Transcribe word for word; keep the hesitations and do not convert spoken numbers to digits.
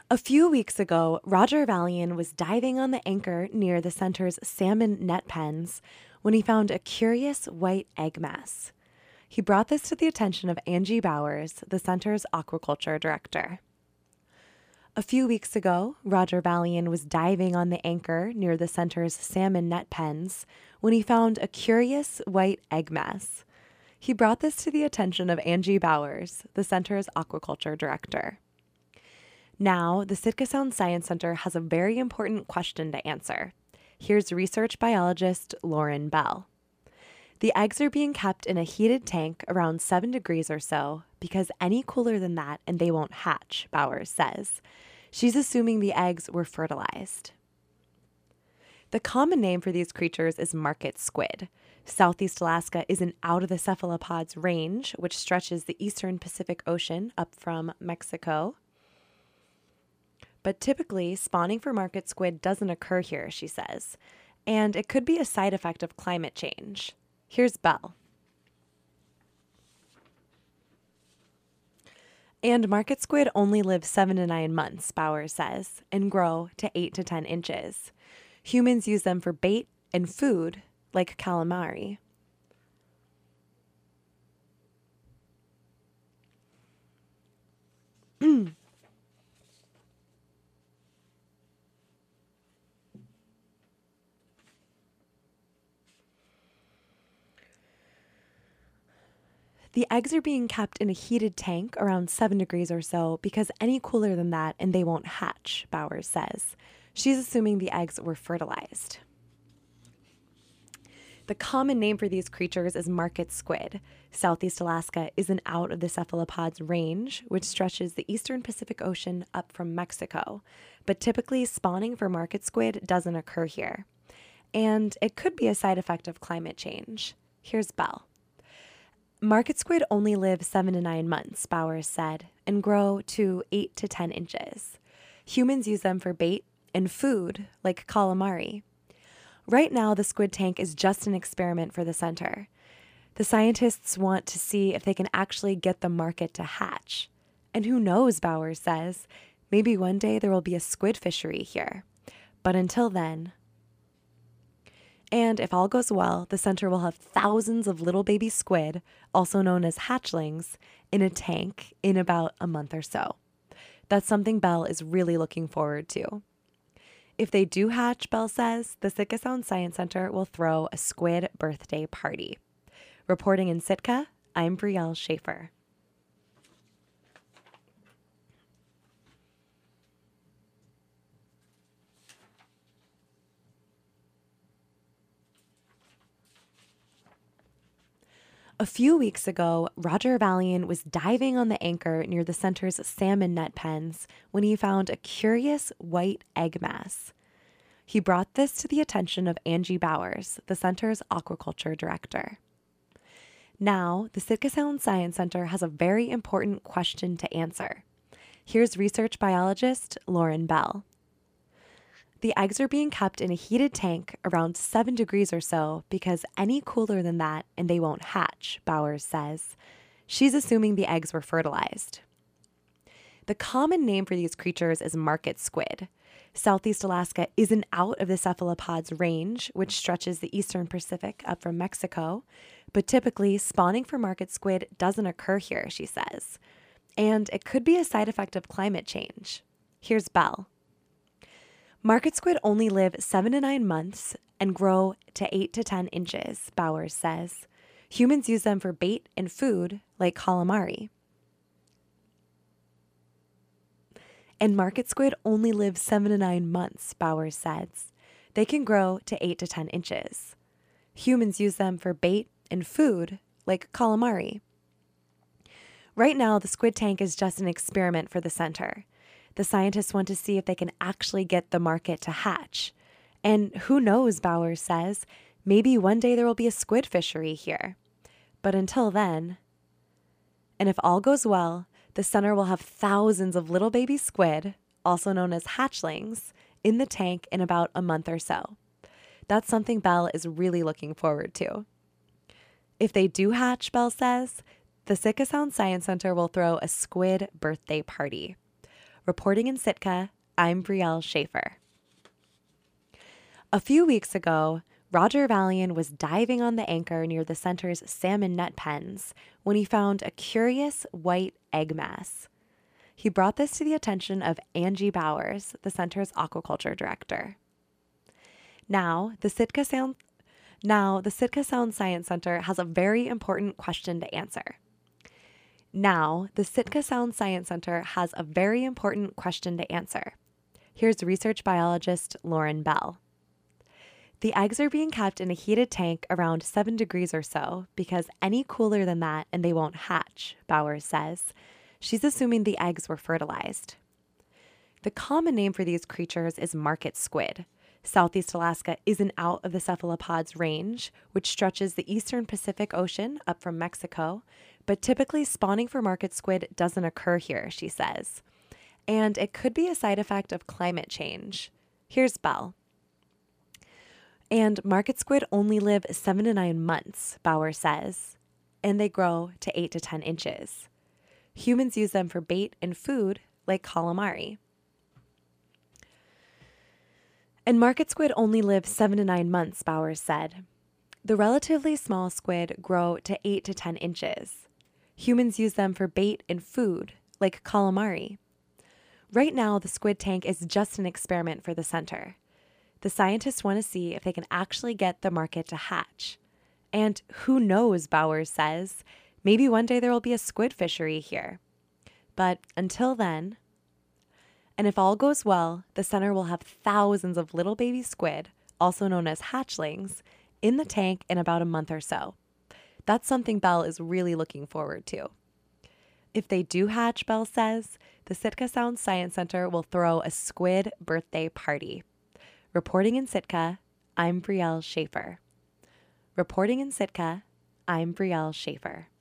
A few weeks ago, Roger Valian was diving on the anchor near the center's salmon net pens when he found a curious white egg mass. He brought this to the attention of Angie Bowers, the center's aquaculture director. A few weeks ago, Roger Valian was diving on the anchor near the center's salmon net pens when he found a curious white egg mass. He brought this to the attention of Angie Bowers, the center's aquaculture director. Now, the Sitka Sound Science Center has a very important question to answer. Here's research biologist Lauren Bell. The eggs are being kept in a heated tank around seven degrees or so because any cooler than that and they won't hatch, Bowers says. She's assuming the eggs were fertilized. The common name for these creatures is market squid. Southeast Alaska is an out of the cephalopods range, which stretches the eastern Pacific Ocean up from Mexico. But typically, spawning for market squid doesn't occur here, she says, and it could be a side effect of climate change. Here's Bell. And market squid only live seven to nine months, Bowers says, and grow to eight to ten inches. Humans use them for bait and food, like calamari. The eggs are being kept in a heated tank around seven degrees or so because any cooler than that and they won't hatch, Bowers says. She's assuming the eggs were fertilized. The common name for these creatures is market squid. Southeast Alaska is an out of the cephalopods range, which stretches the eastern Pacific Ocean up from Mexico. But typically, spawning for market squid doesn't occur here. And it could be a side effect of climate change. Here's Bell. Market squid only live seven to nine months, Bowers said, and grow to eight to ten inches. Humans use them for bait and food, like calamari. Right now, the squid tank is just an experiment for the center. The scientists want to see if they can actually get the market to hatch. And who knows, Bowers says, maybe one day there will be a squid fishery here. But until then... And if all goes well, the center will have thousands of little baby squid, also known as hatchlings, in a tank in about a month or so. That's something Bell is really looking forward to. If they do hatch, Bell says, the Sitka Sound Science Center will throw a squid birthday party. Reporting in Sitka, I'm Brielle Schaefer. A few weeks ago, Roger Valian was diving on the anchor near the center's salmon net pens when he found a curious white egg mass. He brought this to the attention of Angie Bowers, the center's aquaculture director. Now, the Sitka Sound Science Center has a very important question to answer. Here's research biologist Lauren Bell. The eggs are being kept in a heated tank around seven degrees or so because any cooler than that and they won't hatch, Bowers says. She's assuming the eggs were fertilized. The common name for these creatures is market squid. Southeast Alaska is an out of the cephalopods range, which stretches the eastern Pacific up from Mexico. But typically, spawning for market squid doesn't occur here, she says. And it could be a side effect of climate change. Here's Bell. Market squid only live seven to nine months and grow to eight to ten inches, Bowers says. Humans use them for bait and food, like calamari. And market squid only live seven to nine months, Bowers says. They can grow to eight to ten inches. Humans use them for bait and food, like calamari. Right now, the squid tank is just an experiment for the center. The scientists want to see if they can actually get the market to hatch. And who knows, Bowers says, maybe one day there will be a squid fishery here. But until then, and if all goes well, the center will have thousands of little baby squid, also known as hatchlings, in the tank in about a month or so. That's something Bell is really looking forward to. If they do hatch, Bell says, the Sitka Sound Science Center will throw a squid birthday party. Reporting in Sitka, I'm Brielle Schaefer. A few weeks ago, Roger Valian was diving on the anchor near the center's salmon net pens when he found a curious white egg mass. He brought this to the attention of Angie Bowers, the center's aquaculture director. Now, the Sitka Sound, now, the Sitka Sound Science Center has a very important question to answer. Now, the Sitka Sound Science Center has a very important question to answer. Here's research biologist Lauren Bell. The eggs are being kept in a heated tank around seven degrees or so because any cooler than that and they won't hatch, Bowers says. She's assuming the eggs were fertilized. The common name for these creatures is market squid. Southeast Alaska isn't out of the cephalopods range, which stretches the eastern Pacific Ocean up from Mexico, but typically spawning for market squid doesn't occur here, she says. And it could be a side effect of climate change. Here's Bell. And market squid only live seven to nine months, Bowers says, and they grow to eight to ten inches. Humans use them for bait and food like calamari. And market squid only live seven to nine months, Bowers said. The relatively small squid grow to eight to ten inches. Humans use them for bait and food like calamari. Right now, the squid tank is just an experiment for the center. The scientists want to see if they can actually get the market to hatch. And who knows, Bowers says, maybe one day there will be a squid fishery here. But until then, and if all goes well, the center will have thousands of little baby squid, also known as hatchlings, in the tank in about a month or so. That's something Bell is really looking forward to. If they do hatch, Bell says, the Sitka Sound Science Center will throw a squid birthday party. Reporting in Sitka, I'm Brielle Schaefer. Reporting in Sitka, I'm Brielle Schaefer.